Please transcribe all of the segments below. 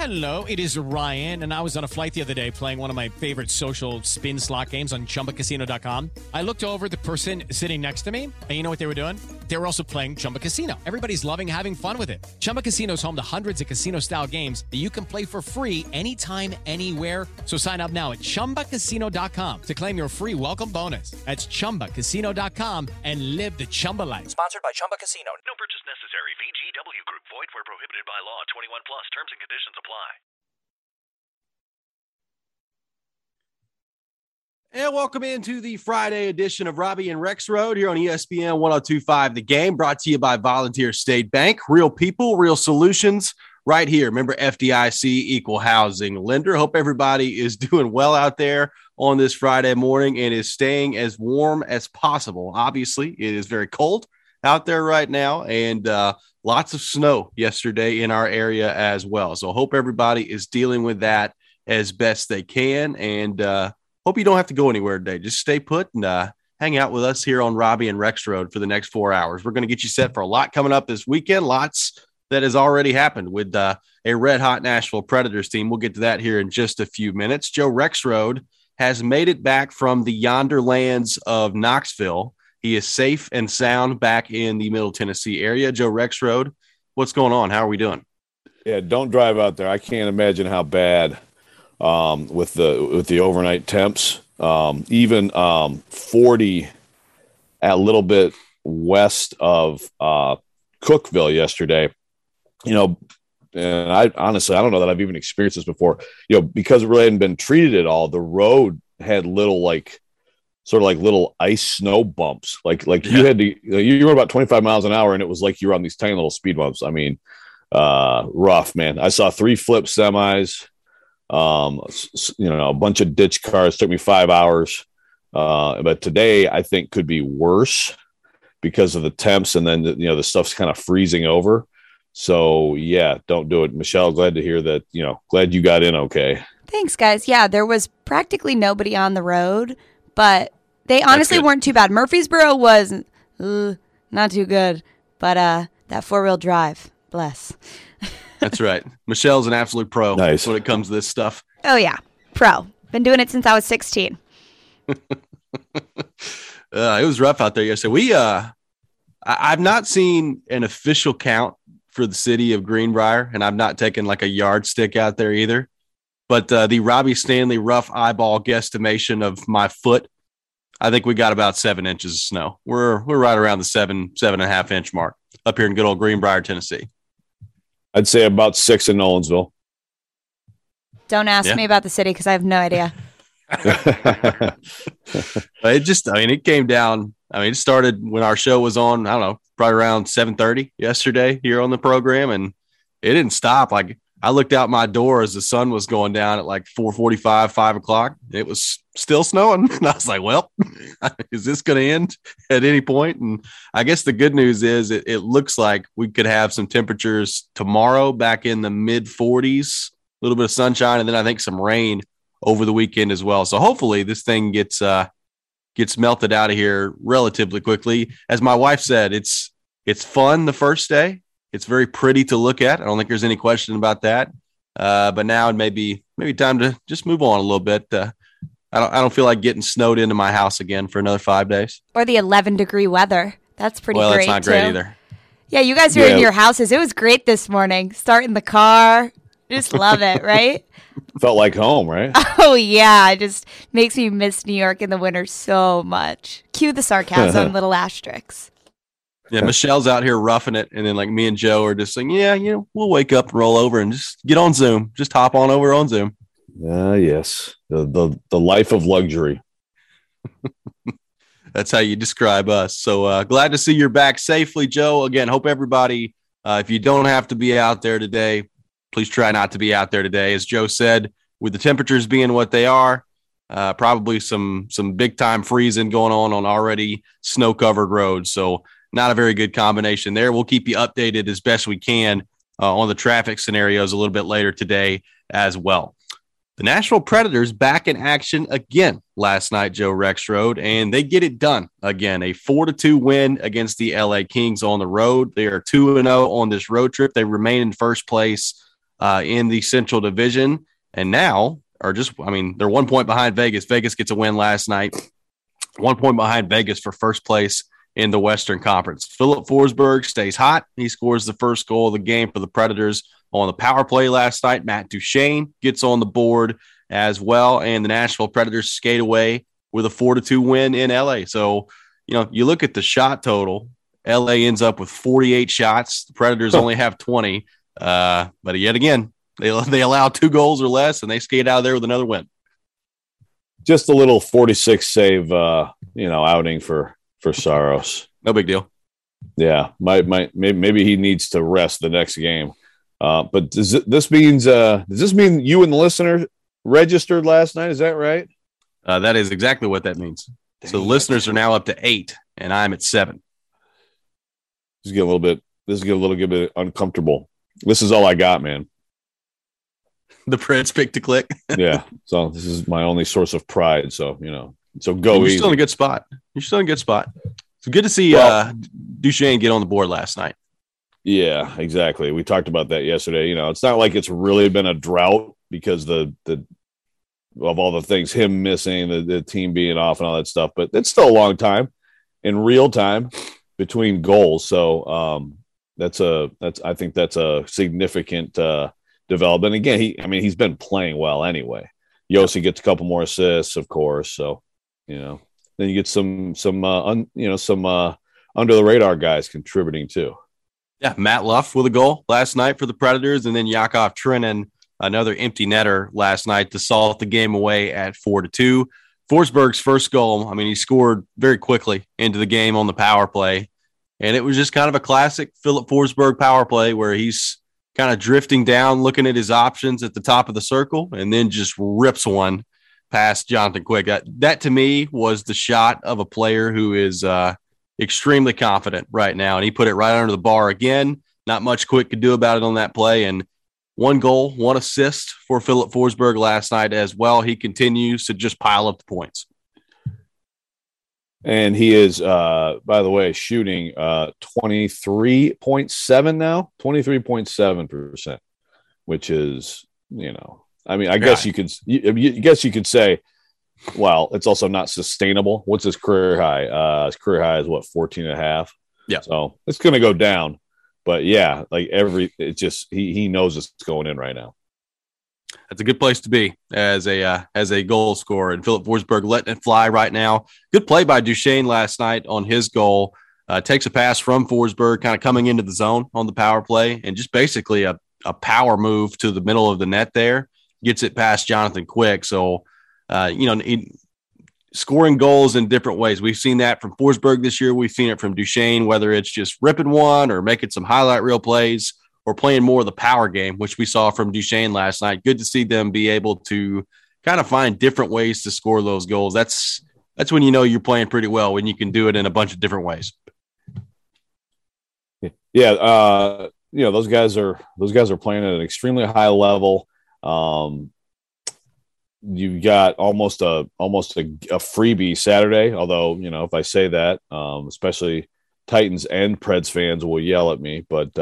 Hello, it is Ryan, and I was on a flight the other day playing one of my favorite social spin slot games on ChumbaCasino.com. I looked over at the person sitting next to me, and you know what they were doing? They were also playing Chumba Casino. Everybody's loving having fun with it. Chumba Casino is home to hundreds of casino-style games that you can play for free anytime, anywhere. So sign up now at ChumbaCasino.com to claim your free welcome bonus. That's ChumbaCasino.com and live the Chumba life. Sponsored by Chumba Casino. No purchase necessary. VGW Group. Void where prohibited by law. 21 plus. Terms and conditions apply. And welcome into the Friday edition of Robbie and Rex Road here on ESPN 102.5 The Game, brought to you by Volunteer State Bank. Real people, real solutions right here. Remember, FDIC, equal housing lender. Hope everybody is doing well out there on this Friday morning and is staying as warm as possible. Obviously, it is very cold out there right now, and lots of snow yesterday in our area as well. So hope everybody is dealing with that as best they can, and hope you don't have to go anywhere today. Just stay put and hang out with us here on Robbie and Rex Road for the next 4 hours. We're going to get you set for a lot coming up this weekend, lots that has already happened with a red-hot Nashville Predators team. We'll get to that here in just a few minutes. Joe Rexrode has made it back from the yonder lands of Knoxville. He is safe and sound back in the Middle Tennessee area. Joe Rexrode, what's going on? How are we doing? Yeah, don't drive out there. I can't imagine how bad with the overnight temps. Even 40 a little bit west of Cookeville yesterday. You know, and I honestly, I don't know that I've even experienced this before. You know, because it really hadn't been treated at all, the road had little sort of like little ice snow bumps. You had to, you were about 25 miles an hour and it was like you were on these tiny little speed bumps. I mean, rough, man. I saw 3 flip semis, a bunch of ditch cars. Took me 5 hours. But today I think could be worse because of the temps. And then, the stuff's kind of freezing over. So yeah, don't do it. Michelle, glad to hear that, glad you got in okay. Thanks, guys. Yeah, there was practically nobody on the road, but they honestly weren't too bad. Murfreesboro was not too good, but that 4-wheel drive, bless. That's right. Michelle's an absolute pro nice. When it comes to this stuff. Oh, yeah. Pro. Been doing it since I was 16. It was rough out there yesterday. I've not seen an official count for the city of Greenbrier, and I've not taken like a yardstick out there either. But the Robbie Stanley rough eyeball guesstimation of my foot, I think we got about 7 inches of snow. We're right around the 7.5 inch mark up here in good old Greenbrier, Tennessee. I'd say about 6 in Nolensville. Don't ask me about the city because I have no idea. It came down. It started when our show was on, I don't know, probably around 7:30 yesterday here on the program, and it didn't stop. Like, I looked out my door as the sun was going down at like 4:45, 5 o'clock. It was still snowing. And I was like, well, is this going to end at any point? And I guess the good news is it looks like we could have some temperatures tomorrow back in the mid 40s, a little bit of sunshine, and then I think some rain over the weekend as well. So hopefully this thing gets melted out of here relatively quickly. As my wife said, it's fun the first day. It's very pretty to look at. I don't think there's any question about that. But now it may be time to just move on a little bit. I don't feel like getting snowed into my house again for another 5 days. Or the 11-degree weather. That's pretty great. Well, that's not great too. either. Yeah, you guys are in your houses. It was great this morning. Starting the car. Just love it, right? Felt like home, right? Oh, yeah. It just makes me miss New York in the winter so much. Cue the sarcasm, little asterisks. Yeah, Michelle's out here roughing it, and then like me and Joe are just saying, we'll wake up and roll over and just get on Zoom. Just hop on over on Zoom. Yes. The life of luxury. That's how you describe us. So glad to see you're back safely, Joe. Again, hope everybody, if you don't have to be out there today, please try not to be out there today. As Joe said, with the temperatures being what they are, probably some big time freezing going on already snow covered roads. So not a very good combination there. We'll keep you updated as best we can on the traffic scenarios a little bit later today as well. The Nashville Predators back in action again last night, Joe Rexrode, and they get it done again. A 4-2 win against the LA Kings on the road. They are 2-0 on this road trip. They remain in first place in the Central Division, and now they're 1 point behind Vegas. Vegas gets a win last night, 1 point behind Vegas for first place in the Western Conference. Philip Forsberg stays hot. He scores the first goal of the game for the Predators on the power play last night. Matt Duchene gets on the board as well, and the Nashville Predators skate away with a 4-2 win in LA. So, you look at the shot total, LA ends up with 48 shots. The Predators only have 20. But yet again, they allow 2 goals or less, and they skate out of there with another win. Just a little 46 save, outing for Saros. No big deal. Yeah, maybe he needs to rest the next game. But does this mean you and the listener registered last night? Is that right? That is exactly what that means. So the listeners are now up to 8, and I'm at 7. This is getting a little bit uncomfortable. This is all I got, man. The Preds pick to click. Yeah. So this is my only source of pride. So, so go You're easy. Still in a good spot. You're still in a good spot. It's good to see Duchene get on the board last night. Yeah, exactly. We talked about that yesterday. It's not like it's really been a drought because of all the things, him missing, the team being off and all that stuff, but it's still a long time in real time between goals. So I think that's a significant development. Again, he's been playing well anyway. Yossi gets a couple more assists, of course. So, then you get some under the radar guys contributing too. Yeah, Matt Luff with a goal last night for the Predators, and then Yakov Trenin, another empty netter last night to salt the game away at 4-2. Forsberg's first goal, he scored very quickly into the game on the power play, and it was just kind of a classic Philip Forsberg power play where he's kind of drifting down, looking at his options at the top of the circle, and then just rips one past Jonathan Quick. That to me was the shot of a player who is extremely confident right now, and he put it right under the bar again. Not much Quick could do about it on that play, and 1 goal, 1 assist for Philip Forsberg last night as well. He continues to just pile up the points. And he is, by the way, shooting 23.7 now, 23.7%, which is, I guess you could say, well, it's also not sustainable. What's his career high? His career high is 14.5. Yeah. So it's going to go down, but yeah, he knows it's going in right now. That's a good place to be as a goal scorer. And Philip Forsberg letting it fly right now. Good play by Duchene last night on his goal. Takes a pass from Forsberg, kind of coming into the zone on the power play, and just basically a power move to the middle of the net there. Gets it past Jonathan Quick. So, scoring goals in different ways. We've seen that from Forsberg this year. We've seen it from Duchene, whether it's just ripping one or making some highlight reel plays or playing more of the power game, which we saw from Duchene last night. Good to see them be able to kind of find different ways to score those goals. That's when you're playing pretty well, when you can do it in a bunch of different ways. Yeah, those guys are playing at an extremely high level. You got almost a freebie Saturday, although if I say that, especially Titans and Preds fans will yell at me, but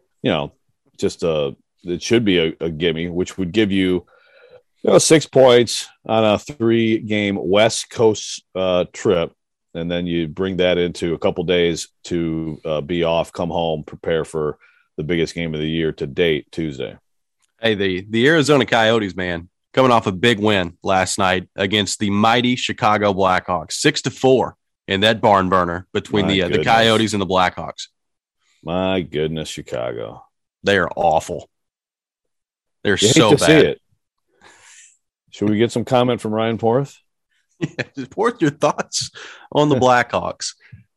it should be a gimme, which would give you 6 points on a 3-game West Coast trip, and then you bring that into a couple days to be off, come home, prepare for the biggest game of the year to date, Tuesday. Hey, the Arizona Coyotes, man, coming off a big win last night against the mighty Chicago Blackhawks, 6-4 in that barn burner between the Coyotes and the Blackhawks. My goodness, Chicago. They are awful. They're you so hate to bad. See it. Should we get some comment from Ryan Porth? Yeah, Porth, your thoughts on the Blackhawks?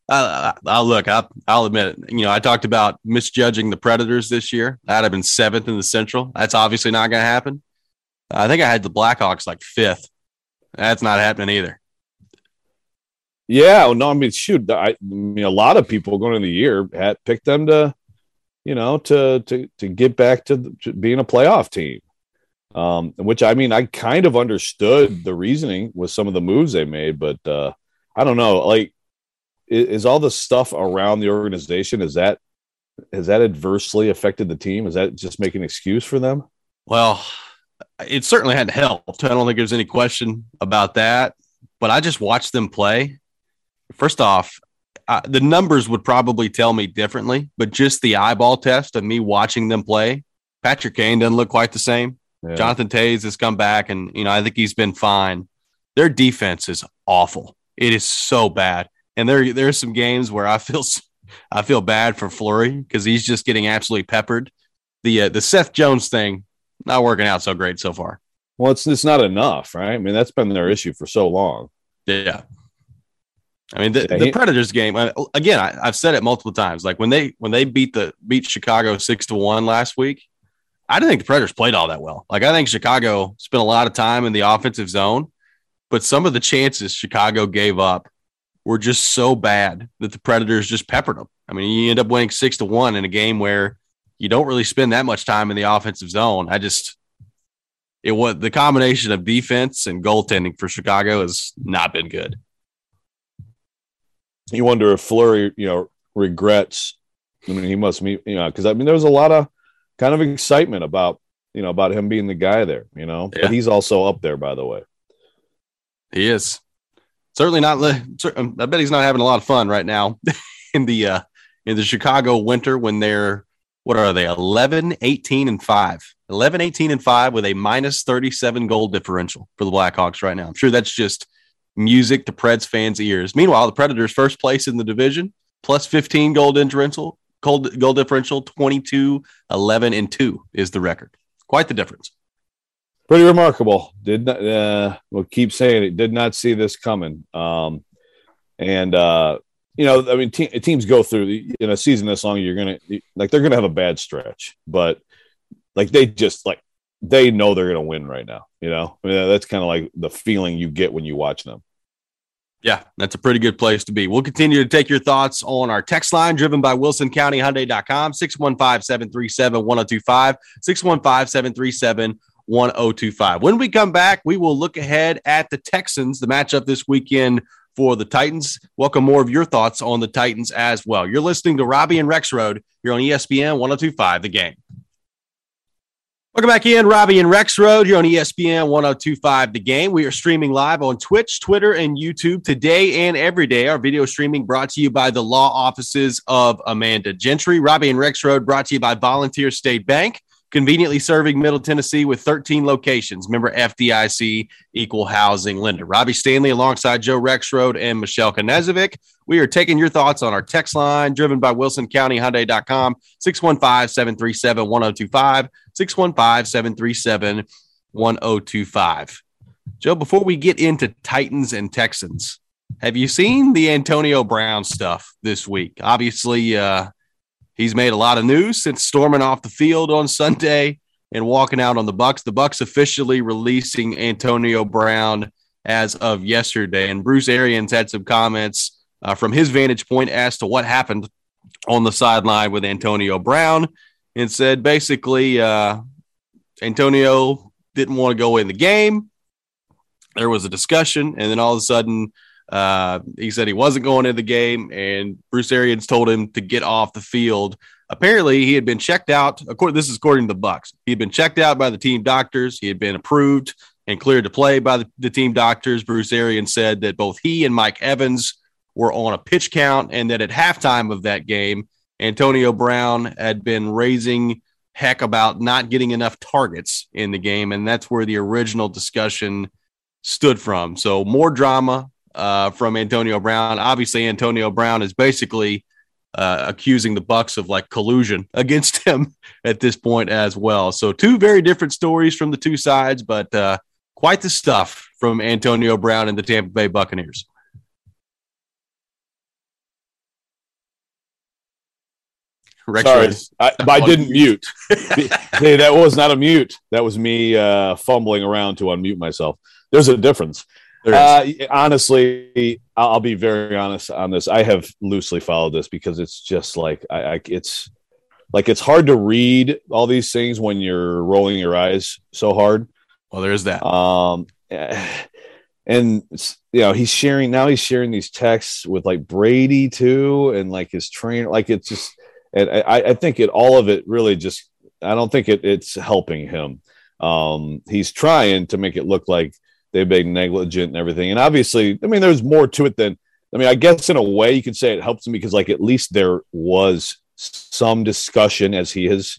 I'll admit it. I talked about misjudging the Predators this year. That'd have been 7th in the Central. That's obviously not going to happen. I think I had the Blackhawks like 5th. That's not happening either. Yeah, no, shoot. A lot of people going into the year had picked them to get back to being a playoff team. Which I kind of understood the reasoning with some of the moves they made, but I don't know. Like, is all the stuff around the organization, is that has that adversely affected the team? Is that just making an excuse for them? Well, it certainly hadn't helped. I don't think there's any question about that. But I just watched them play. First off, the numbers would probably tell me differently, but just the eyeball test of me watching them play, Patrick Kane doesn't look quite the same. Yeah. Jonathan Toews has come back, and I think he's been fine. Their defense is awful. It is so bad, and there's some games where I feel bad for Fleury because he's just getting absolutely peppered. The Seth Jones thing not working out so great so far. Well, it's not enough, right? I mean, that's been their issue for so long. Yeah. I mean, the Predators game, again, I've said it multiple times. Like when they beat Chicago 6-1 last week, I didn't think the Predators played all that well. Like I think Chicago spent a lot of time in the offensive zone, but some of the chances Chicago gave up were just so bad that the Predators just peppered them. I mean, you end up winning 6-1 in a game where you don't really spend that much time in the offensive zone. It was the combination of defense and goaltending for Chicago has not been good. You wonder if Fleury, regrets. I mean, he must meet, because there was a lot of kind of excitement about him being the guy there, Yeah. But he's also up there, by the way. He is certainly not. I bet he's not having a lot of fun right now in the Chicago winter when they're, what are they? 11-18-5 with a minus 37 goal differential for the Blackhawks right now. I'm sure that's just music to Preds fans' ears. Meanwhile, the Predators first place in the division, plus 15 goal differential, 22-11-2 is the record. Quite the difference. Pretty remarkable. We'll keep saying it. Did not see this coming. Teams go through in a season this long. They're gonna have a bad stretch, but they know they're gonna win right now. That's kind of like the feeling you get when you watch them. Yeah, that's a pretty good place to be. We'll continue to take your thoughts on our text line driven by WilsonCountyHyundai.com, 615-737-1025, 615-737-1025. When we come back, we will look ahead at the Texans, the matchup this weekend for the Titans. Welcome more of your thoughts on the Titans as well. You're listening to Robbie and Rexroad here on ESPN 1025 The Game. Welcome back in, Robbie and Rexroad here on ESPN 1025 The Game. We are streaming live on Twitch, Twitter, and YouTube today and every day. Our video streaming brought to you by the law offices of Amanda Gentry. Robbie and Rexroad brought to you by Volunteer State Bank, conveniently serving Middle Tennessee with 13 locations. Member FDIC, equal housing lender. Robbie Stanley alongside Joe Rexroad and Michelle Knezovic. We are taking your thoughts on our text line driven by WilsonCountyHyundai.com, 615-737-1025, 615-737-1025. Joe, before we get into Titans and Texans, have you seen the Antonio Brown stuff this week? Obviously, he's made a lot of news since storming off the field on Sunday and walking out on the Bucs. The Bucs officially releasing Antonio Brown as of yesterday, and Bruce Arians had some comments from his vantage point as to what happened on the sideline with Antonio Brown, and said basically Antonio didn't want to go in the game. There was a discussion, and then all of a sudden he said he wasn't going into the game, and Bruce Arians told him to get off the field. Apparently, he had been checked out. This is according to the Bucs. He had been checked out by the team doctors. He had been approved and cleared to play by the team doctors. Bruce Arians said that both he and Mike Evans were on a pitch count, and that at halftime of that game, Antonio Brown had been raising heck about not getting enough targets in the game, and that's where the original discussion stood from. So more drama from Antonio Brown. Obviously, Antonio Brown is basically accusing the Bucs of collusion against him at this point as well. So two very different stories from the two sides, but quite the stuff from Antonio Brown and the Tampa Bay Buccaneers. Sorry, I didn't mute. Hey, that was not a mute. That was me fumbling around to unmute myself. There's a difference. Honestly, I'll be very honest on this. I have loosely followed this because it's just it's hard to read all these things when you're rolling your eyes so hard. Well, there's that. And he's sharing these texts with Brady too, and his trainer. And I think all of it really just, I don't think it's helping him. He's trying to make it look like they've been negligent and everything. And obviously, I mean, there's more to it than, I mean, I guess in a way you could say it helps him because like, at least there was some discussion as he has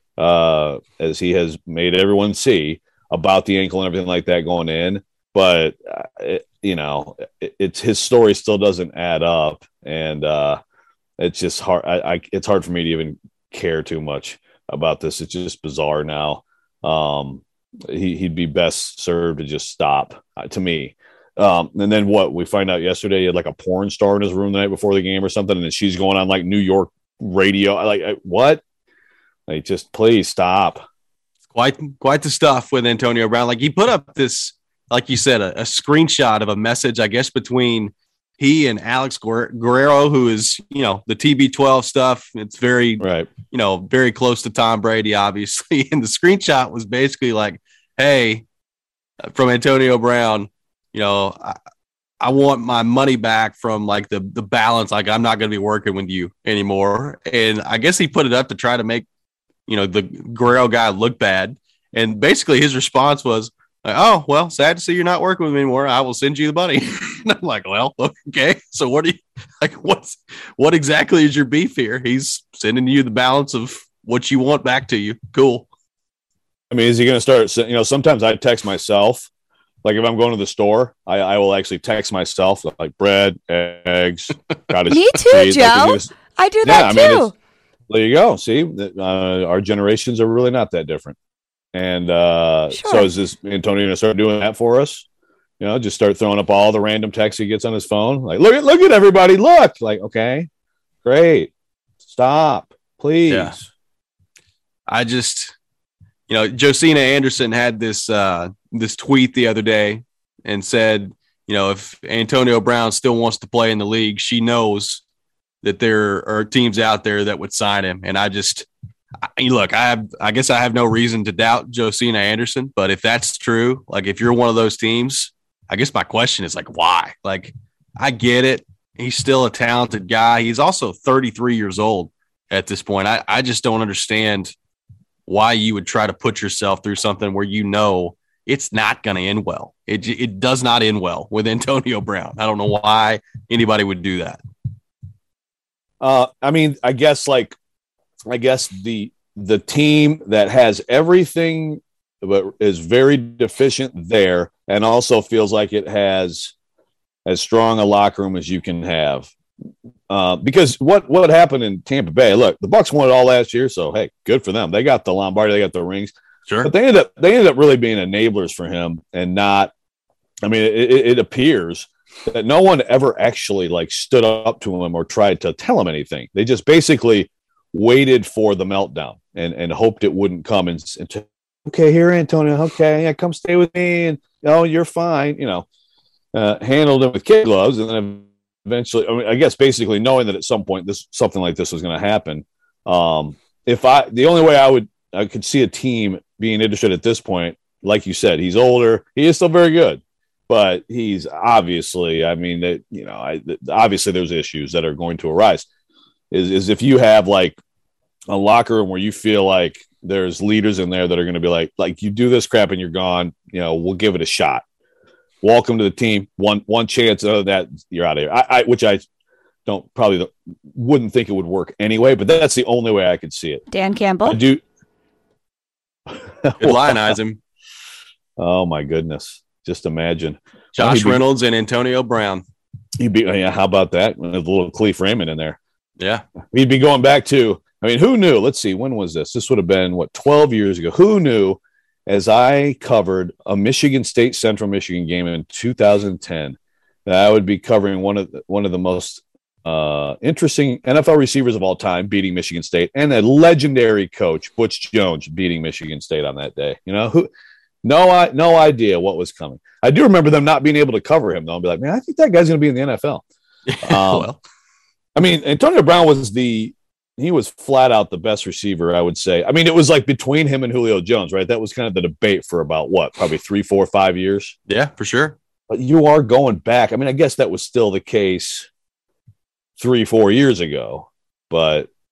made everyone see about the ankle and everything like that going in. But, it's his story still doesn't add up. And, it's just hard. It's hard for me to even care too much about this. It's just bizarre now. He'd be best served to just stop to me. And then what we find out yesterday, he had like a porn star in his room the night before the game or something. And then she's going on like New York radio. What? Like, just please stop. It's quite the stuff with Antonio Brown. Like he put up this, like you said, a screenshot of a message, I guess, between he and Alex Guerrero, who is, the TB12 stuff. It's very, right. Very close to Tom Brady, obviously. And the screenshot was basically like, hey, from Antonio Brown, I want my money back from like the balance. Like I'm not going to be working with you anymore. And I guess he put it up to try to make, the Guerrero guy look bad. And basically his response was, like, oh, well, sad to see you're not working with me anymore. I will send you the money. And I'm like, well, okay. So what exactly is your beef here? He's sending you the balance of what you want back to you. Cool. I mean, is he going to start, sometimes I text myself. Like if I'm going to the store, I will actually text myself like bread, eggs. Me too, Joe. I do that too. There you go. See, our generations are really not that different. And sure. So is this Antonio going to start doing that for us? Just start throwing up all the random texts he gets on his phone. Like, look at everybody. Look, like, okay, great. Stop, please. Yeah. I just, Josina Anderson had this tweet the other day and said, if Antonio Brown still wants to play in the league, she knows that there are teams out there that would sign him. And I guess I have no reason to doubt Josina Anderson, but if that's true, like if you're one of those teams, I guess my question is like, why? Like, I get it. He's still a talented guy. He's also 33 years old at this point. I just don't understand why you would try to put yourself through something where it's not going to end well. It does not end well with Antonio Brown. I don't know why anybody would do that. I mean, I guess the team that has everything but is very deficient there and also feels like it has as strong a locker room as you can have. Because what happened in Tampa Bay, look, the Bucs won it all last year, so hey, good for them. They got the Lombardi, they got the rings. Sure. But they ended up really being enablers for him and not, I mean, it appears that no one ever actually like stood up to him or tried to tell him anything. They just basically waited for the meltdown and hoped it wouldn't come and okay, here, Antonio, okay, yeah, come stay with me, and you're fine, handled him with kid gloves, and then eventually, I mean, I guess basically knowing that at some point something like this was going to happen. The only way I could see a team being interested at this point, like you said, he's older, he is still very good, but he's obviously, I mean, obviously there's issues that are going to arise. Is if you have like a locker room where you feel like there's leaders in there that are going to be like you do this crap and you're gone, we'll give it a shot. Welcome to the team. One chance, other than that, you're out of here. Which I wouldn't think it would work anyway, but that's the only way I could see it. Dan Campbell. I do. Lionize him. Oh my goodness. Just imagine. Josh Reynolds and Antonio Brown. How about that? With a little Cleve Raymond in there. Yeah. He'd be going back to, I mean, who knew? Let's see, when was this? This would have been, 12 years ago. Who knew, as I covered a Michigan State Central Michigan game in 2010, that I would be covering one of the most interesting NFL receivers of all time, beating Michigan State, and a legendary coach, Butch Jones, beating Michigan State on that day. No idea what was coming. I do remember them not being able to cover him, though, and be like, man, I think that guy's going to be in the NFL. Well. I mean, Antonio Brown he was flat out the best receiver, I would say. I mean, it was like between him and Julio Jones, right? That was kind of the debate for about probably 3, 4, 5 years. Yeah, for sure. But you are going back. I mean, I guess that was still the case 3, 4 years ago, but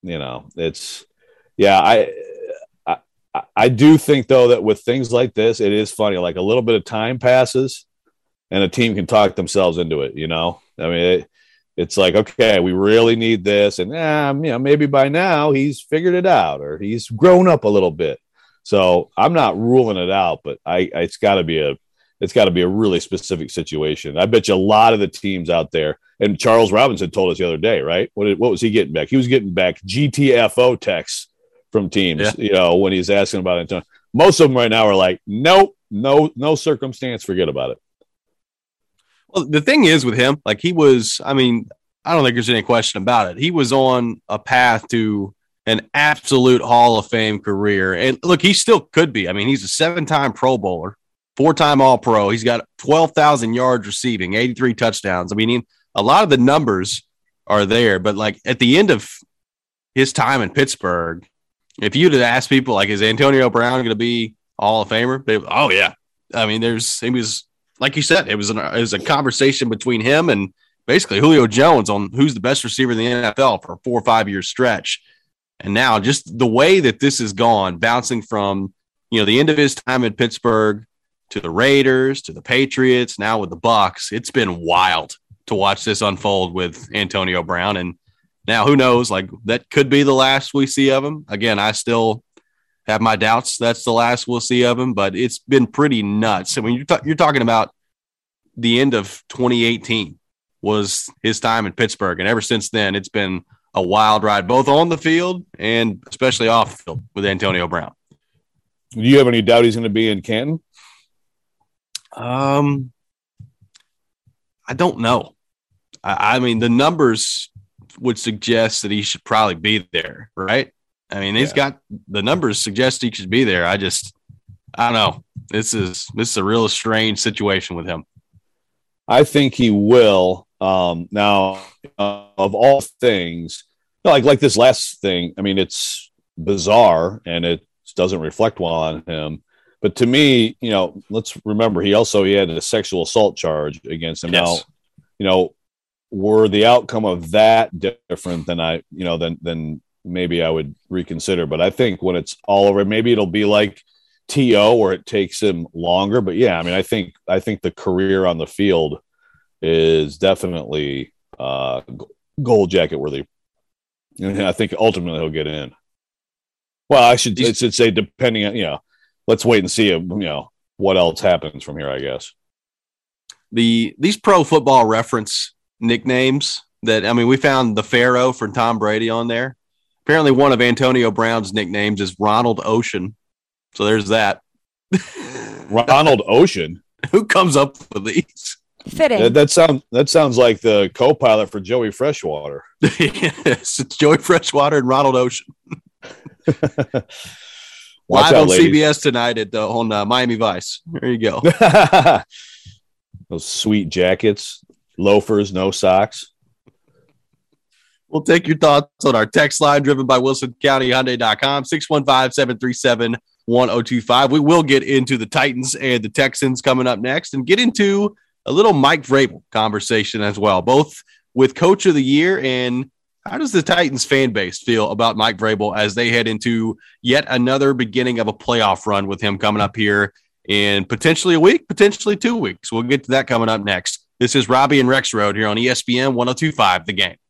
it's yeah. I do think though that with things like this, it is funny. Like a little bit of time passes, and a team can talk themselves into it. I mean, it's like, okay, we really need this, and maybe by now he's figured it out or he's grown up a little bit. So I'm not ruling it out, but it's got to be a really specific situation. I bet you a lot of the teams out there, and Charles Robinson told us the other day, right? What was he getting back? He was getting back GTFO texts from teams, when he's asking about it. Most of them right now are like, nope, no circumstance, forget about it. Well, the thing is with him, like I don't think there's any question about it. He was on a path to an absolute Hall of Fame career. And look, he still could be. I mean, he's a 7-time Pro Bowler, 4-time All-Pro. He's got 12,000 yards receiving, 83 touchdowns. I mean, a lot of the numbers are there, but like at the end of his time in Pittsburgh, if you'd have asked people like, is Antonio Brown going to be Hall of Famer? Oh yeah. I mean, he was, like you said, it was a conversation between him and basically Julio Jones on who's the best receiver in the NFL for a 4 or 5 year stretch. And now just the way that this has gone, bouncing from, the end of his time in Pittsburgh to the Raiders, to the Patriots, now with the Bucs, it's been wild to watch this unfold with Antonio Brown. And now who knows, like that could be the last we see of him. Again, I still have my doubts that's the last we'll see of him, but it's been pretty nuts. I mean, you're talking about the end of 2018 was his time in Pittsburgh. And ever since then, it's been a wild ride, both on the field and especially off the field with Antonio Brown. Do you have any doubt he's going to be in Canton? I don't know. I mean, the numbers would suggest that he should probably be there, right? I mean, he's got the numbers suggest he should be there. I don't know. This is a real strange situation with him. I think he will. Now, of all things, like this last thing, I mean, it's bizarre and it doesn't reflect well on him. But to me, let's remember he had a sexual assault charge against him. Yes. Now, were the outcome of that different than then maybe I would reconsider. But I think when it's all over, maybe it'll be like T.O. where it takes him longer. But yeah, I mean, I think the career on the field is definitely gold jacket worthy. And I think ultimately he'll get in. Well, I should say depending on, let's wait and see, what else happens from here, I guess. These Pro Football Reference nicknames we found the Pharaoh for Tom Brady on there. Apparently one of Antonio Brown's nicknames is Ronald Ocean. So there's that. Ronald Ocean? Who comes up with these? Fitting. That sounds like the co-pilot for Joey Freshwater. Yes, it's Joey Freshwater and Ronald Ocean. Live on CBS tonight on Miami Vice. There you go. Those sweet jackets, loafers, no socks. We'll take your thoughts on our text line driven by WilsonCountyHyundai.com, 615-737-1025. We will get into the Titans and the Texans coming up next and get into a little Mike Vrabel conversation as well, both with Coach of the Year and how does the Titans fan base feel about Mike Vrabel as they head into yet another beginning of a playoff run with him coming up here in potentially a week, potentially 2 weeks. We'll get to that coming up next. This is Robbie and Rexrode here on ESPN 102.5 The Game.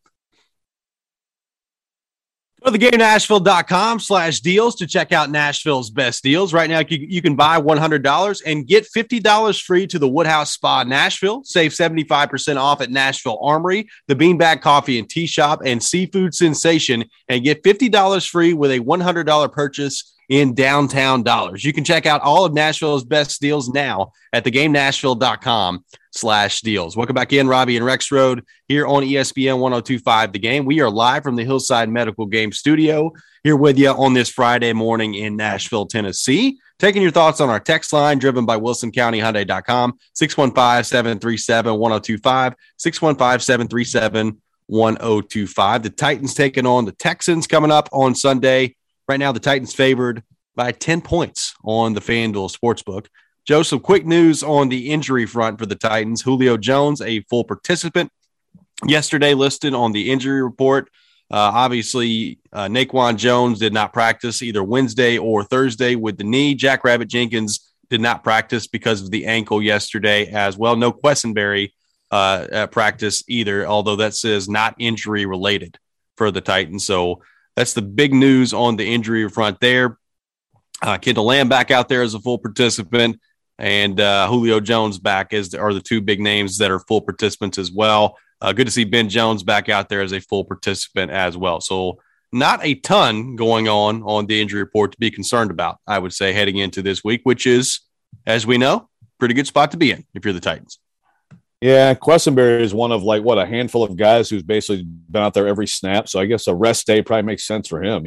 Go to theGameNashville.com/deals to check out Nashville's best deals. Right now, you can buy $100 and get $50 free to the Woodhouse Spa Nashville. Save 75% off at Nashville Armory, the Beanbag Coffee and Tea Shop, and Seafood Sensation, and get $50 free with a $100 purchase in downtown dollars. You can check out all of Nashville's best deals now at theGameNashville.com/deals. Welcome back in, Robbie and Rexrode here on ESPN 102.5 The Game. We are live from the Hillside Medical Game Studio here with you on this Friday morning in Nashville, Tennessee. Taking your thoughts on our text line driven by WilsonCountyHyundai.com, 615-737-1025, 615-737-1025. The Titans taking on the Texans coming up on Sunday. Right now, the Titans favored by 10 points on the FanDuel Sportsbook. Joe, some quick news on the injury front for the Titans. Julio Jones, a full participant, yesterday listed on the injury report. Obviously, Naquan Jones did not practice either Wednesday or Thursday with the knee. Jackrabbit Jenkins did not practice because of the ankle yesterday as well. No Quessenberry at practice either, although that says not injury related for the Titans. So that's the big news on the injury front there. Kendall Lamb back out there as a full participant, and Julio Jones back are the two big names that are full participants as well. Good to see Ben Jones back out there as a full participant as well. So not a ton going on the injury report to be concerned about, I would say, heading into this week, which is, as we know, pretty good spot to be in if you're the Titans. Yeah, Quessenberry is one of a handful of guys who's basically been out there every snap. So I guess a rest day probably makes sense for him,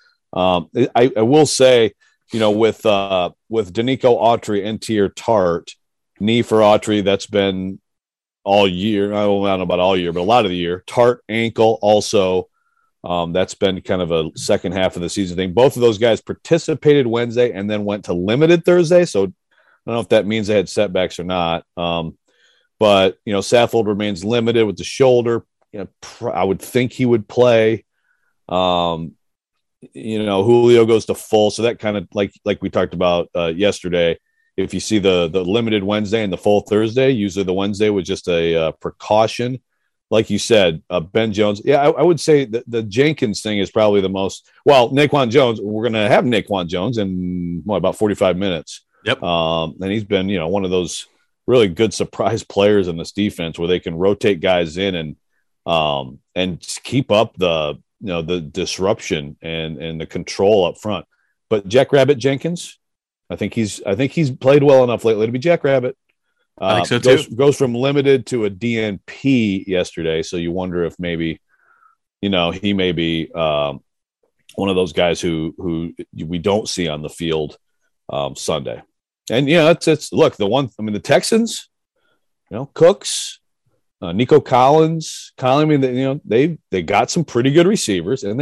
I will say, with Danico Autry and Tier Tart, knee for Autry, that's been all year. I don't know about all year, but a lot of the year. Tart ankle also. That's been kind of a second half of the season thing. Both of those guys participated Wednesday and then went to limited Thursday. So I don't know if that means they had setbacks or not. But Saffold remains limited with the shoulder. I would think he would play. Julio goes to full. So that kind of like we talked about yesterday. If you see the limited Wednesday and the full Thursday, usually the Wednesday was just a precaution. Like you said, Ben Jones. Yeah, I would say the Jenkins thing is probably the most. Well, Naquan Jones, we're going to have Naquan Jones in about 45 minutes. Yep. And he's been, one of those really good surprise players in this defense where they can rotate guys in and just keep up the disruption and the control up front. But Jackrabbit Jenkins, I think he's played well enough lately to be Jackrabbit. I think so too. Goes from limited to a DNP yesterday, so you wonder if maybe, he may be one of those guys who we don't see on the field Sunday. And it's look, the Texans, Cooks, Nico Collins, they got some pretty good receivers, and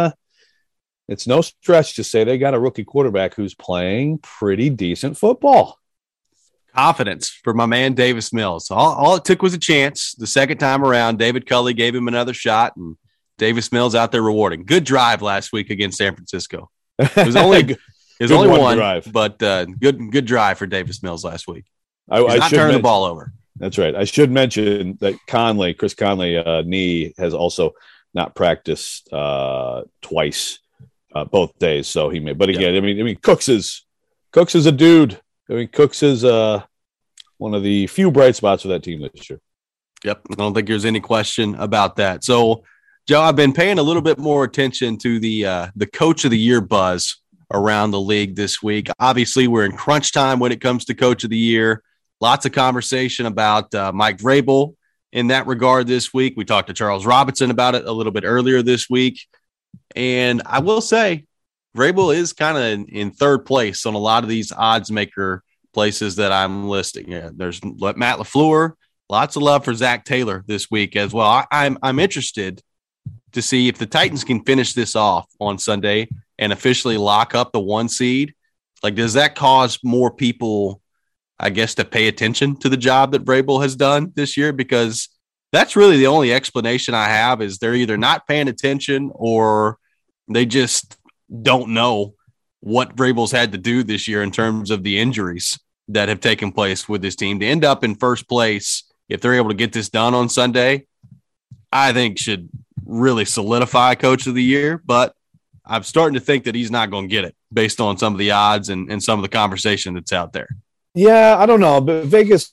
it's no stretch to say they got a rookie quarterback who's playing pretty decent football. Confidence for my man Davis Mills. All it took was a chance. The second time around, David Culley gave him another shot, and Davis Mills out there rewarding. Good drive last week against San Francisco. It was only one drive, but good drive for Davis Mills last week. I not turning the ball over. That's right. I should mention that Chris Conley knee has also not practiced twice both days, so he may. But again, Cooks is a dude. Cooks is one of the few bright spots for that team this year. Yep. I don't think there's any question about that. So, Joe, I've been paying a little bit more attention to the Coach of the Year buzz around the league this week. Obviously, we're in crunch time when it comes to Coach of the Year. Lots of conversation about Mike Vrabel in that regard this week. We talked to Charles Robinson about it a little bit earlier this week. And I will say, Vrabel is kind of in third place on a lot of these odds maker places that I'm listing. Yeah, there's Matt LaFleur, lots of love for Zach Taylor this week as well. I'm interested to see if the Titans can finish this off on Sunday and officially lock up the 1 seed. Like, does that cause more people, I guess, to pay attention to the job that Vrabel has done this year? Because that's really the only explanation I have, is they're either not paying attention or they just don't know what Vrabel's had to do this year in terms of the injuries that have taken place with this team to end up in first place. If they're able to get this done on Sunday, I think should really solidify Coach of the Year. But I'm starting to think that he's not going to get it based on some of the odds and some of the conversation that's out there. Yeah, I don't know, but Vegas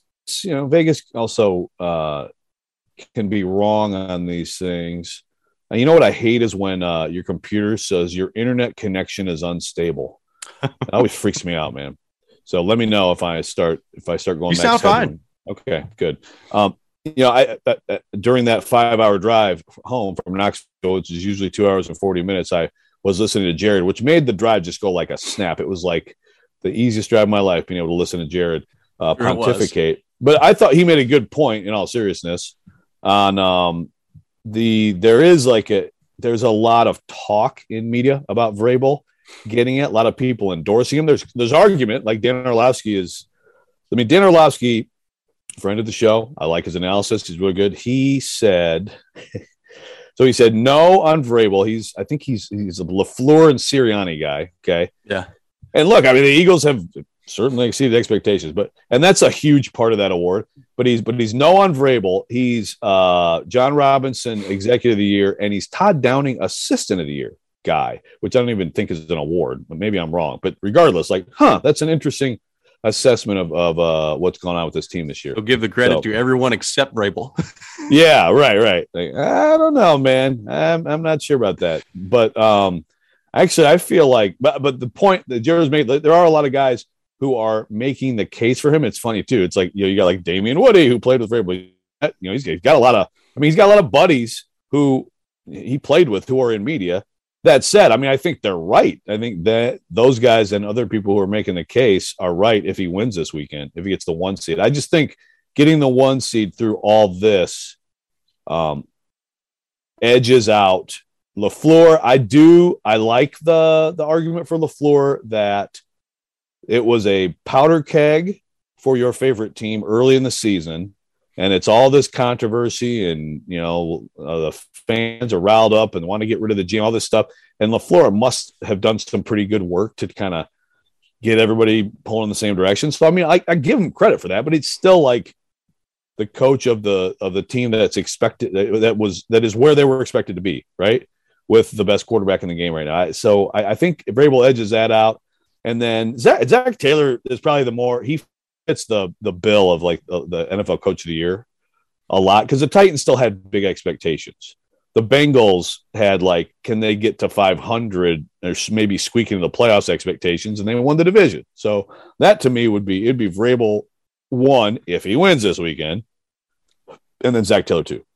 also can be wrong on these things. And you know what I hate is when your computer says your internet connection is unstable. It always freaks me out, man. So let me know if I start going. You sound fine. Okay, good. I during that 5-hour drive home from Knoxville, which is usually 2 hours and 40 minutes, I was listening to Jared, which made the drive just go like a snap. It was like the easiest drive of my life, being able to listen to Jared pontificate. But I thought he made a good point, in all seriousness, on there's a lot of talk in media about Vrabel getting it. A lot of people endorsing him. There's argument, like Dan Orlovsky Dan Orlovsky, friend of the show. I like his analysis. He's really good. He said So he said no on Vrabel. I think he's a LaFleur and Sirianni guy. Okay. Yeah. And look, I mean, the Eagles have certainly exceeded expectations, and that's a huge part of that award. But he's no on Vrabel. He's John Robinson Executive of the Year, and he's Todd Downing Assistant of the Year guy, which I don't even think is an award, but maybe I'm wrong. But regardless, that's an interesting assessment of what's going on with this team this year. We'll give the credit to everyone except Vrabel. Yeah, right. I don't know, man. I'm not sure about that. But actually, I feel like, but the point that Jared's made, there are a lot of guys who are making the case for him. It's funny too. It's like, you got like Damian Woody, who played with Vrabel. He's got a lot of buddies who he played with who are in media. That said, I mean, I think they're right. I think that those guys and other people who are making the case are right if he wins this weekend, if he gets the 1 seed. I just think getting the 1 seed through all this edges out LaFleur. I like the argument for LaFleur that it was a powder keg for your favorite team early in the season, and it's all this controversy, and the fans are riled up and want to get rid of the GM, all this stuff. And LaFleur must have done some pretty good work to kind of get everybody pulling in the same direction. So I mean, I give him credit for that, but it's still like the coach of the team that's expected, that is where they were expected to be, right, with the best quarterback in the game right now. So I think Vrabel edges that out, and then Zach Taylor is probably he fits the bill of like the NFL Coach of the Year a lot, because the Titans still had big expectations. The Bengals had can they get to 500 or maybe squeak into the playoffs expectations, and they won the division. So that to me it'd be Vrabel 1 if he wins this weekend, and then Zach Taylor 2.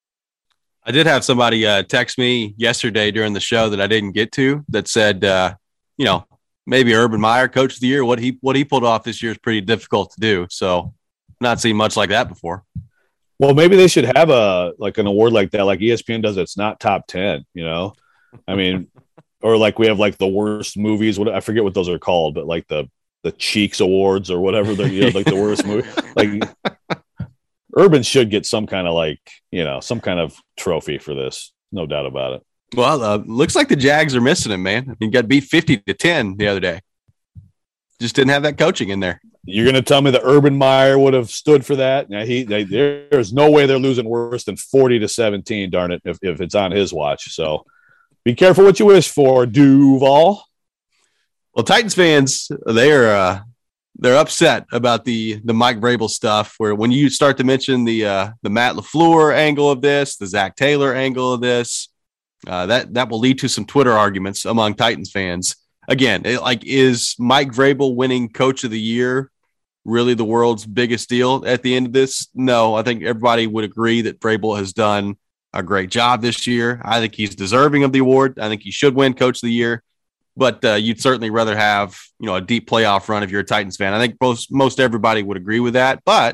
I did have somebody text me yesterday during the show that I didn't get to that said, maybe Urban Meyer, Coach of the Year, what he pulled off this year is pretty difficult to do. So not seen much like that before. Well, maybe they should have an award like that, like ESPN does. It's not top 10, I mean, or like we have like the worst movies. I forget what those are called, but like the Cheeks Awards or whatever. Like the worst movie. Like Urban should get some kind of some kind of trophy for this. No doubt about it. Well, looks like the Jags are missing him, man. He got beat 50-10 the other day. Just didn't have that coaching in there. You're going to tell me that Urban Meyer would have stood for that? Now, there's no way they're losing worse than 40-17, darn it, if it's on his watch. So be careful what you wish for, Duval. Well, Titans fans, they're upset about the Mike Vrabel stuff, where when you start to mention the Matt LaFleur angle of this, the Zach Taylor angle of this, that will lead to some Twitter arguments among Titans fans. Again, is Mike Vrabel winning Coach of the Year really the world's biggest deal at the end of this? No, I think everybody would agree that Vrabel has done a great job this year. I think he's deserving of the award. I think he should win Coach of the Year, but you'd certainly rather have a deep playoff run if you're a Titans fan. I think most everybody would agree with that, but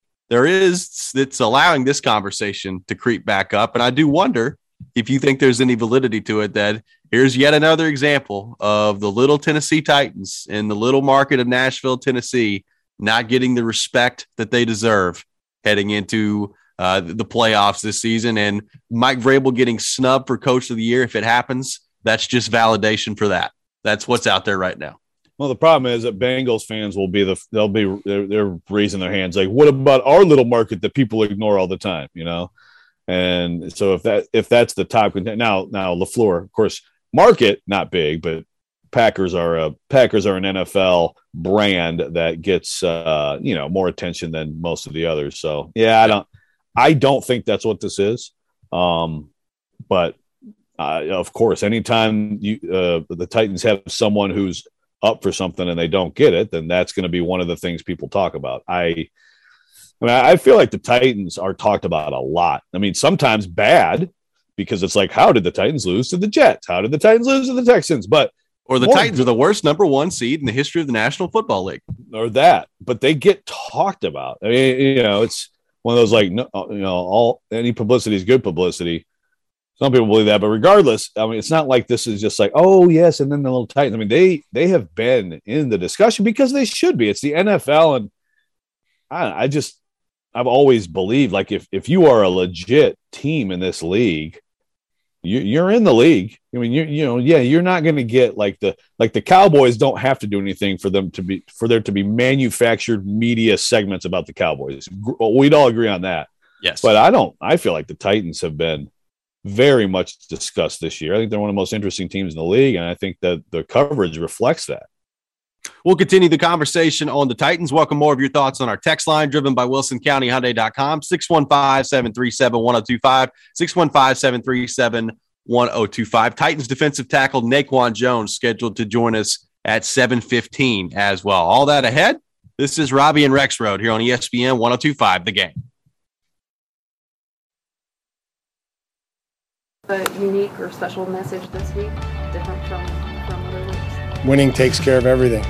it's allowing this conversation to creep back up, and I do wonder if you think there's any validity to it, that here's yet another example of the little Tennessee Titans in the little market of Nashville, Tennessee, not getting the respect that they deserve heading into the playoffs this season. And Mike Vrabel getting snubbed for Coach of the Year, if it happens, that's just validation for that. That's what's out there right now. Well, the problem is that Bengals fans they're raising their hands like, what about our little market that people ignore all the time, And so if that's the top now LaFleur, of course, market not big, but Packers are an NFL brand that gets more attention than most of the others. So yeah, I don't think that's what this is. But of course, anytime the Titans have someone who's up for something and they don't get it, then that's going to be one of the things people talk about. I feel like the Titans are talked about a lot. I mean, sometimes bad, because it's like, how did the Titans lose to the Jets? How did the Titans lose to the Texans? Or the Titans are the worst number 1 seed in the history of the National Football League. Or that, but they get talked about. I mean, it's one of those any publicity is good publicity. Some people believe that, but regardless, I mean, it's not like this is just like, oh yes, and then the little Titans. I mean, they have been in the discussion because they should be. It's the NFL, and I've always believed, like, if you are a legit team in this league, you're in the league. I mean, you're not going to get like the Cowboys don't have to do anything for there to be manufactured media segments about the Cowboys. We'd all agree on that. Yes. But I feel like the Titans have been very much discussed this year. I think they're one of the most interesting teams in the league, and I think that the coverage reflects that. We'll continue the conversation on the Titans. Welcome more of your thoughts on our text line driven by WilsonCountyHyundai.com, 615-737-1025, 615-737-1025. Titans defensive tackle Naquan Jones scheduled to join us at 7:15 as well. All that ahead. This is Robbie and Rexrode here on ESPN 102.5 The Game. A unique or special message this week, different from other weeks? Winning takes care of everything.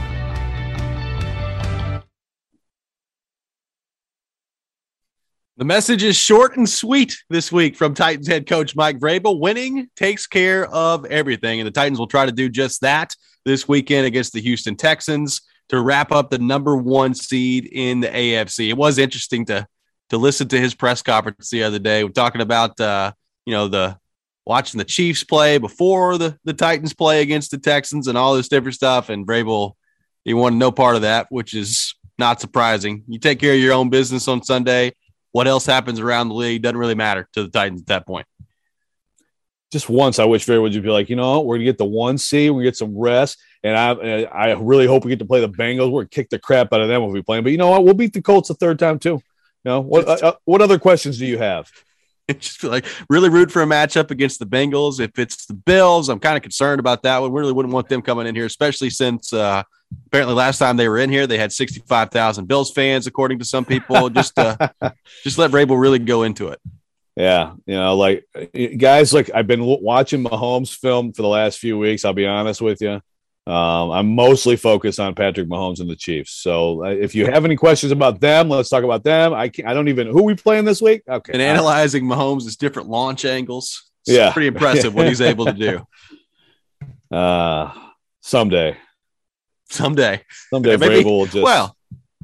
The message is short and sweet this week from Titans head coach Mike Vrabel. Winning takes care of everything, and the Titans will try to do just that this weekend against the Houston Texans to wrap up the number 1 seed in the AFC. It was interesting to listen to his press conference the other day. We're talking about watching the Chiefs play before the Titans play against the Texans and all this different stuff. And Vrabel, he wanted no part of that, which is not surprising. You take care of your own business on Sunday. What else happens around the league doesn't really matter to the Titans at that point. Just once, I wish Vrabel would just be like, we're going to get the 1 seed, we get some rest, and I really hope we get to play the Bengals. We're going to kick the crap out of them if we play them. But you know what? We'll beat the Colts a third time too. What other questions do you have? Just like really root for a matchup against the Bengals. If it's the Bills, I'm kind of concerned about that. We really wouldn't want them coming in here, especially since apparently last time they were in here, they had 65,000 Bills fans, according to some people. Just let Vrabel really go into it. Yeah. Guys, look, I've been watching Mahomes film for the last few weeks. I'll be honest with you. I'm mostly focused on Patrick Mahomes and the Chiefs. So if you have any questions about them, let's talk about them. I don't even who we playing this week. Okay. And analyzing Mahomes' different launch angles. It's pretty impressive what he's able to do. Someday Vrabel will just not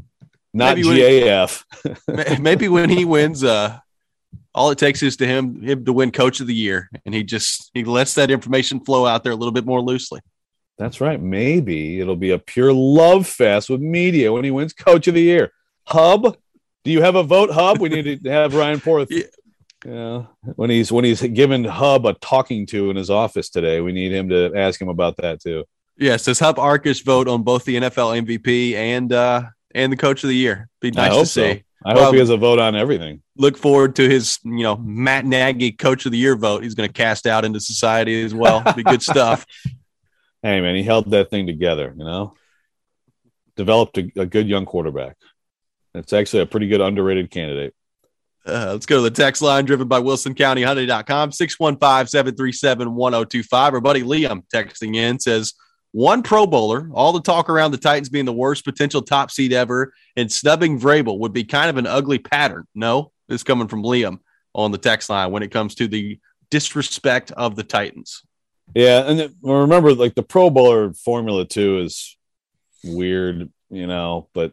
GAF. Maybe when he wins, all it takes is him to win Coach of the Year, and he lets that information flow out there a little bit more loosely. That's right. Maybe it'll be a pure love fest with media when he wins Coach of the Year. Hub, do you have a vote, Hub? We need to have Ryan Forth. Yeah. When he's given Hub a talking to in his office today, we need him to ask him about that too. Yes, does Hub Arkush vote on both the NFL MVP and the Coach of the Year? Be nice to see. So. I hope he has a vote on everything. Look forward to his, Matt Nagy Coach of the Year vote. He's going to cast out into society as well. Be good stuff. Hey, man, he held that thing together, developed a good young quarterback. It's actually a pretty good underrated candidate. Let's go to the text line driven by WilsonCountyHyundai.com, 615-737-1025. Our buddy Liam texting in says, 1 Pro Bowler, all the talk around the Titans being the worst potential top seed ever, and snubbing Vrabel would be kind of an ugly pattern. No, this is coming from Liam on the text line when it comes to the disrespect of the Titans. Yeah, and remember, the Pro Bowler formula too is weird, But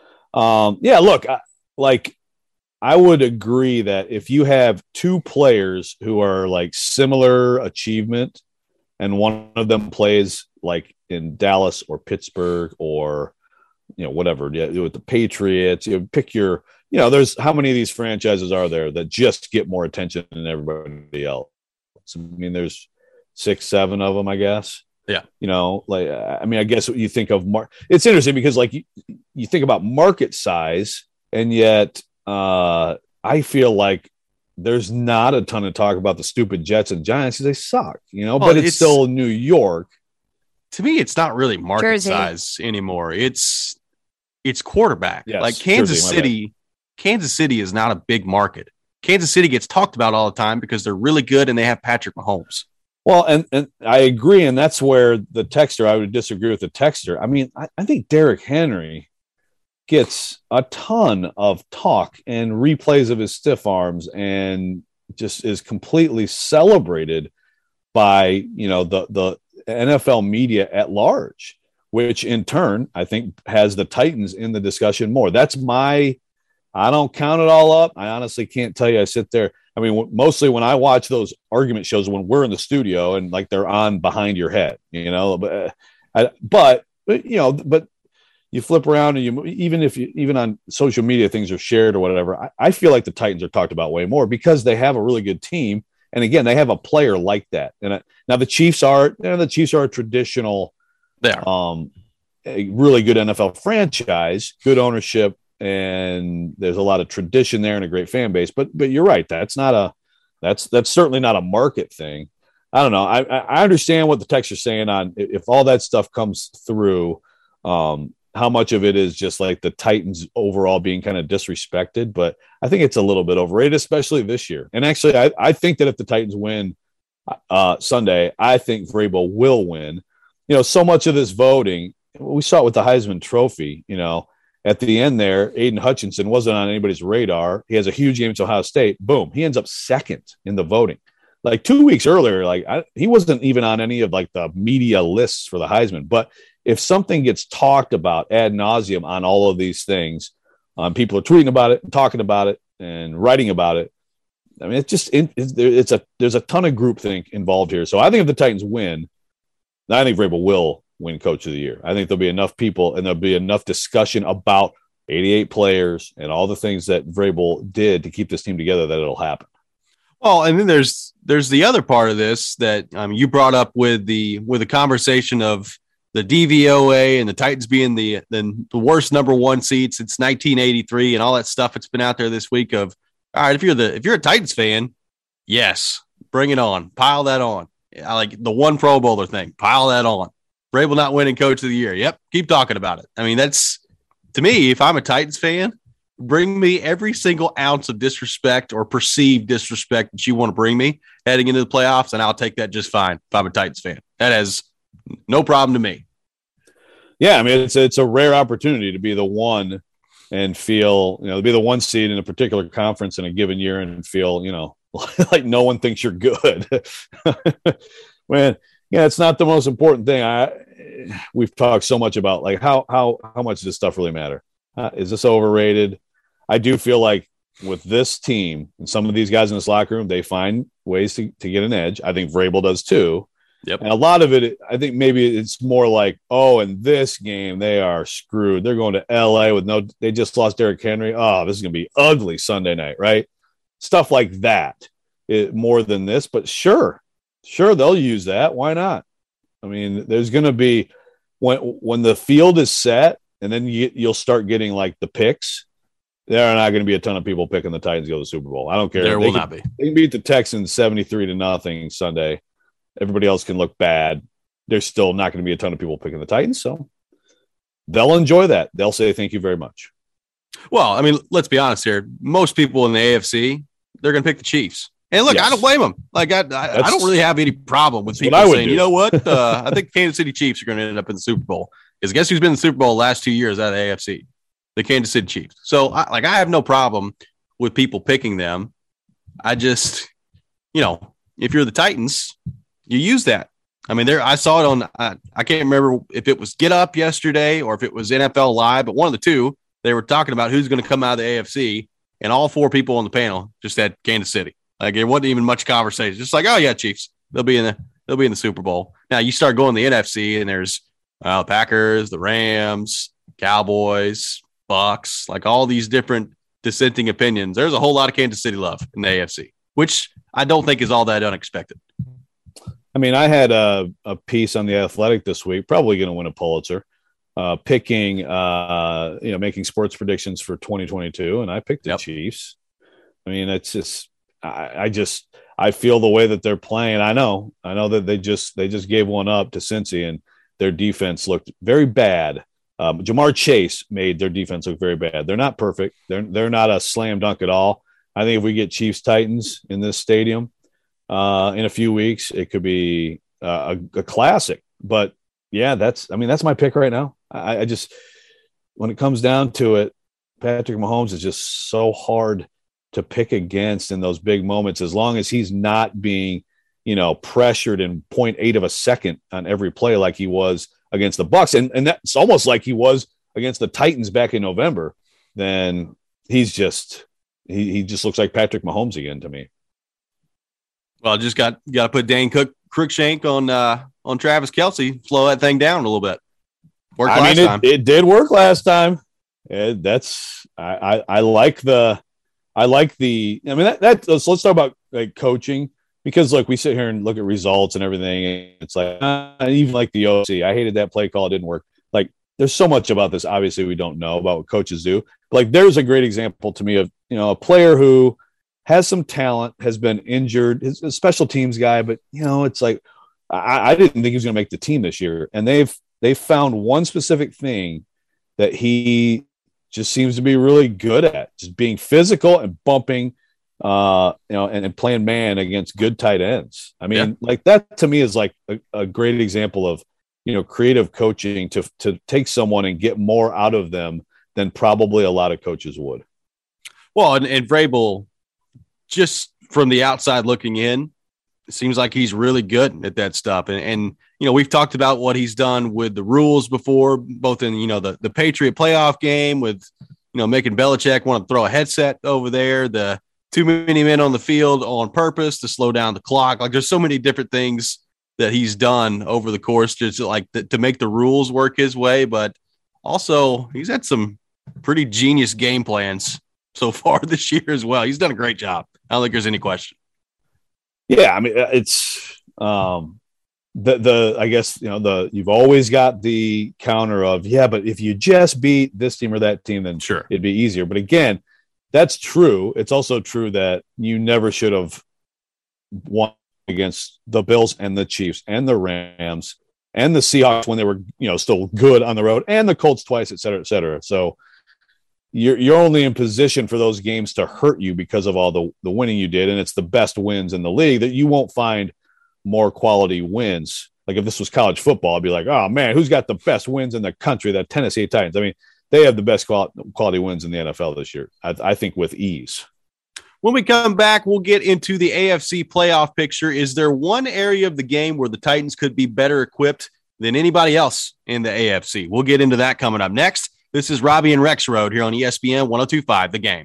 look, I would agree that if you have 2 players who are similar achievement, and one of them plays in Dallas or Pittsburgh or whatever, with the Patriots, pick your, there's how many of these franchises are there that just get more attention than everybody else? I mean, there's 6, 7 of them, I guess. Yeah. I guess what you think of it's interesting because you think about market size, and yet I feel like there's not a ton of talk about the stupid Jets and Giants because they suck, but it's still New York. To me, it's not really market size anymore. It's quarterback. Yes, Kansas City is not a big market. Kansas City gets talked about all the time because they're really good and they have Patrick Mahomes. Well, and I agree, and that's where the texter, I would disagree with the texter. I mean, I think Derrick Henry gets a ton of talk and replays of his stiff arms and just is completely celebrated by, the NFL media at large, which in turn, I think has the Titans in the discussion more. I don't count it all up. I honestly can't tell you. I sit there. I mean, mostly when I watch those argument shows when we're in the studio and like they're on behind your head, but you flip around and even on social media, things are shared or whatever. I feel like the Titans are talked about way more because they have a really good team. And again, they have a player like that. And now the Chiefs are a traditional, a really good NFL franchise, good ownership, and there's a lot of tradition there and a great fan base. But you're right, that's certainly not a market thing. I don't know. I understand what the text are saying on if all that stuff comes through, how much of it is just like the Titans overall being kind of disrespected, but I think it's a little bit overrated, especially this year. And actually, I think that if the Titans win Sunday, I think Vrabel will win. So much of this voting, we saw it with the Heisman Trophy, at the end there, Aiden Hutchinson wasn't on anybody's radar. He has a huge game against Ohio State. Boom. He ends up second in the voting. Like 2 weeks earlier, he wasn't even on any of like the media lists for the Heisman. But if something gets talked about ad nauseum on all of these things, people are tweeting about it, and talking about it, and writing about it. I mean, there's a ton of groupthink involved here. So I think if the Titans win, I think Vrabel will win Coach of the Year. I think there'll be enough people and there'll be enough discussion about 88 players and all the things that Vrabel did to keep this team together that it'll happen. Well, and then there's the other part of this that you brought up with the conversation of the DVOA and the Titans being the worst number one seed since 1983 and all that stuff that's been out there this week of, all right, if you're a Titans fan, yes, bring it on. Pile that on. I like the one Pro Bowler thing. Pile that on. Vrabel not winning Coach of the Year. Yep, keep talking about it. I mean, that's, to me, if I'm a Titans fan, bring me every single ounce of disrespect or perceived disrespect that you want to bring me heading into the playoffs, and I'll take that just fine if I'm a Titans fan. That has no problem to me. Yeah, I mean, it's a rare opportunity to be the one and feel, to be the one seed in a particular conference in a given year and feel, like no one thinks you're good. Man, yeah, it's not the most important thing. We've talked so much about like how much does this stuff really matter? Is this overrated? I do feel like with this team and some of these guys in this locker room, they find ways to get an edge. I think Vrabel does too. Yep. And a lot of it, I think maybe it's more like, in this game, they are screwed. They're going to LA they just lost Derrick Henry. Oh, this is going to be ugly Sunday night, right? Stuff like that more than this, but sure, they'll use that. Why not? I mean, there's going to be when the field is set and then you'll start getting like the picks. There are not going to be a ton of people picking the Titans to go to the Super Bowl. I don't care. There will not be. They can beat the Texans 73-0 Sunday. Everybody else can look bad. There's still not going to be a ton of people picking the Titans, so they'll enjoy that. They'll say thank you very much. Well, I mean, let's be honest here. Most people in the AFC, they're going to pick the Chiefs. And look, yes. I don't blame them. Like I don't really have any problem with people saying, you know what? I think Kansas City Chiefs are going to end up in the Super Bowl. Because guess who's been in the Super Bowl the last 2 years out of the AFC? The Kansas City Chiefs. So, I have no problem with people picking them. I just, if you're the Titans, you use that. I mean, I saw it on, I can't remember if it was Get Up yesterday or if it was NFL Live, but one of the two, they were talking about who's going to come out of the AFC, and all four people on the panel just had Kansas City. Like, it wasn't even much conversation. Just like, oh, yeah, Chiefs. They'll be in the Super Bowl. Now, you start going to the NFC, and there's the Packers, the Rams, Cowboys, Bucks, like all these different dissenting opinions. There's a whole lot of Kansas City love in the AFC, which I don't think is all that unexpected. I mean, I had a piece on The Athletic this week, probably going to win a Pulitzer, picking, making sports predictions for 2022, and I picked the Chiefs. I mean, it's just, I feel the way that they're playing. I know that they just gave one up to Cincy, and their defense looked very bad. Jamar Chase made their defense look very bad. They're not perfect. They're not a slam dunk at all. I think if we get Chiefs Titans in this stadium in a few weeks, it could be a classic. But yeah, that's my pick right now. I just, when it comes down to it, Patrick Mahomes is just so hard to pick against in those big moments, as long as he's not being, pressured in 0.8 of a second on every play like he was against the Bucks. And that's almost like he was against the Titans back in November. Then he just looks like Patrick Mahomes again to me. Well, just got to put Dane Cruikshank on Travis Kelce, slow that thing down a little bit. Worked last time. It did work last time. I like the. I mean, let's talk about like coaching, because look, we sit here and look at results and everything. And it's like, even like the OC, I hated that play call. It didn't work. Like, there's so much about this. Obviously, we don't know about what coaches do. Like, there's a great example to me of, a player who has some talent, has been injured, is a special teams guy, but it's like, I didn't think he was going to make the team this year. And they've found one specific thing that he just seems to be really good at, just being physical and bumping, and playing man against good tight ends. I mean, like, that to me is like a great example of, creative coaching to take someone and get more out of them than probably a lot of coaches would. Well, and Vrabel, just from the outside looking in, it seems like he's really good at that stuff. And we've talked about what he's done with the rules before, both in, the Patriot playoff game with, making Belichick want to throw a headset over there, the too many men on the field on purpose to slow down the clock. Like, there's so many different things that he's done over the course just like to make the rules work his way. But also he's had some pretty genius game plans so far this year as well. He's done a great job. I don't think there's any question. Yeah. I mean, it's I guess, you've always got the counter of, but if you just beat this team or that team, then sure, it'd be easier. But again, that's true. It's also true that you never should have won against the Bills and the Chiefs and the Rams and the Seahawks when they were, still good on the road, and the Colts twice, et cetera, et cetera. So you're only in position for those games to hurt you because of all the winning you did. And it's the best wins in the league that you won't find more quality wins. Like, if this was college football, I'd be like, oh man, who's got the best wins in the country? The Tennessee Titans. I mean, they have the best quality wins in the NFL this year, I think, with ease. When we come back, we'll get into the AFC playoff picture. Is there one area of the game where the Titans could be better equipped than anybody else in the AFC? We'll get into that coming up next. This is Robbie and Rexrode here on ESPN 102.5 The Game.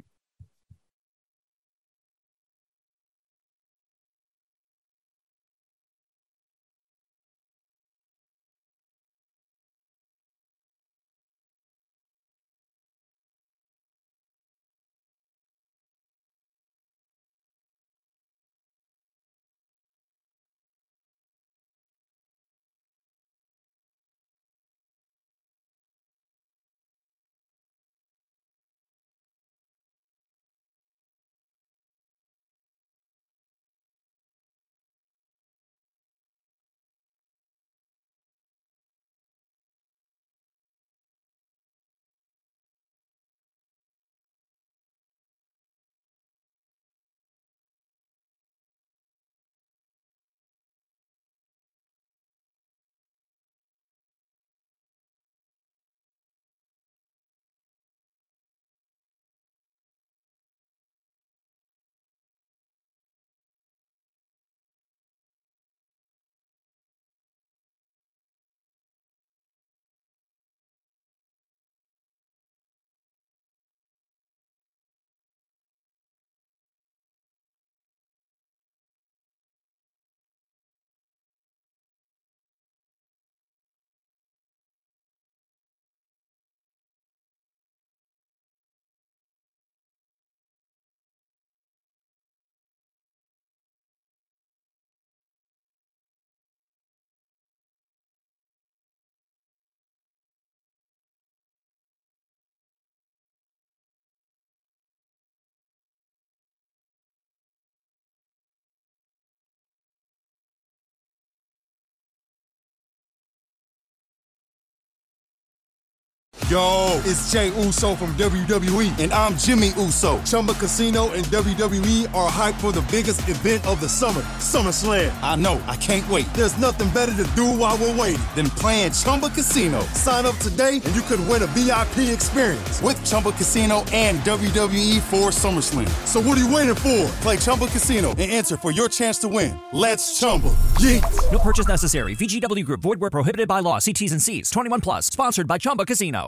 Yo, it's Jey Uso from WWE, and I'm Jimmy Uso. Chumba Casino and WWE are hyped for the biggest event of the summer, SummerSlam. I know, I can't wait. There's nothing better to do while we're waiting than playing Chumba Casino. Sign up today and you could win a VIP experience with Chumba Casino and WWE for SummerSlam. So what are you waiting for? Play Chumba Casino and enter for your chance to win. Let's Chumba. Yeah. No purchase necessary. VGW Group. Void where prohibited by law. See T's and C's. 21 plus. Sponsored by Chumba Casino.